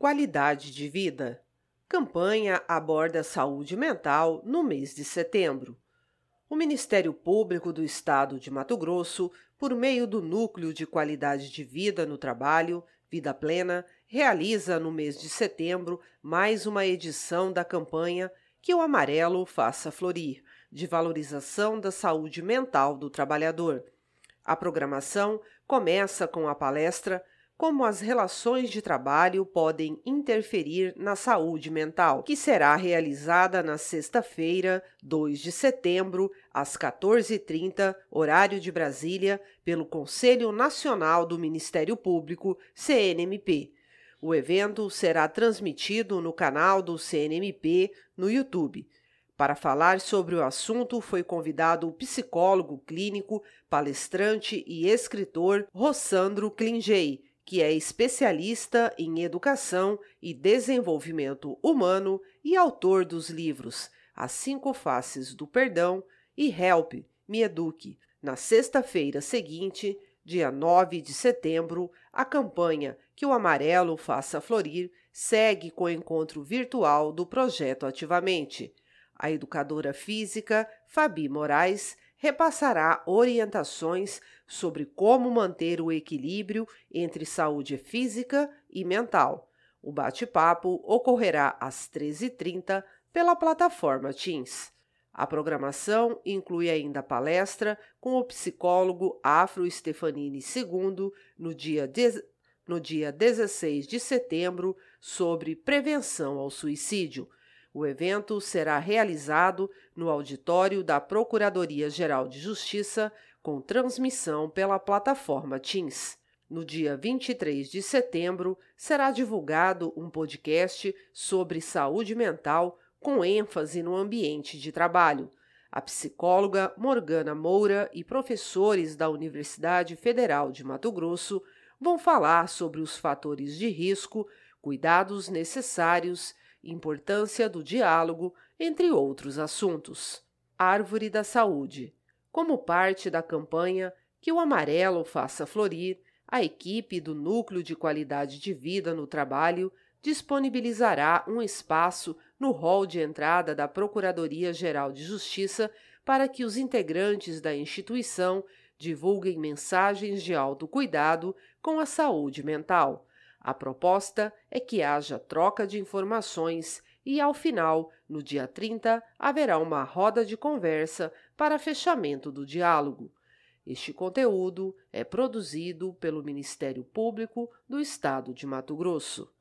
Qualidade de vida. Campanha aborda saúde mental no mês de setembro. O Ministério Público do Estado de Mato Grosso, por meio do Núcleo de Qualidade de Vida no Trabalho, Vida Plena, realiza no mês de setembro mais uma edição da campanha Que o Amarelo Faça Florir, de valorização da saúde mental do trabalhador. A programação começa com a palestra Como as relações de trabalho podem interferir na saúde mental, que será realizada na sexta-feira, 2 de setembro, às 14h30, horário de Brasília, pelo Conselho Nacional do Ministério Público, CNMP. O evento será transmitido no canal do CNMP no YouTube. Para falar sobre o assunto, foi convidado o psicólogo clínico, palestrante e escritor Rossandro Klingey, que é especialista em educação e desenvolvimento humano e autor dos livros As 5 Faces do Perdão e Help, Me Eduque. Na sexta-feira seguinte, dia 9 de setembro, a campanha Que o Amarelo Faça Florir segue com o encontro virtual do Projeto Ativamente. A educadora física Fabi Moraes repassará orientações sobre como manter o equilíbrio entre saúde física e mental. O bate-papo ocorrerá às 13h30 pela plataforma Teams. A programação inclui ainda palestra com o psicólogo Afro Stefanini II no dia 16 de setembro sobre prevenção ao suicídio. O evento será realizado no auditório da Procuradoria-Geral de Justiça, com transmissão pela plataforma Teams. No dia 23 de setembro, será divulgado um podcast sobre saúde mental com ênfase no ambiente de trabalho. A psicóloga Morgana Moura e professores da Universidade Federal de Mato Grosso vão falar sobre os fatores de risco, cuidados necessários, importância do diálogo, entre outros assuntos. Árvore da Saúde. Como parte da campanha Que o Amarelo Faça Florir, a equipe do Núcleo de Qualidade de Vida no Trabalho disponibilizará um espaço no hall de entrada da Procuradoria-Geral de Justiça para que os integrantes da instituição divulguem mensagens de autocuidado com a saúde mental. A proposta é que haja troca de informações e, ao final, no dia 30, haverá uma roda de conversa para fechamento do diálogo. Este conteúdo é produzido pelo Ministério Público do Estado de Mato Grosso.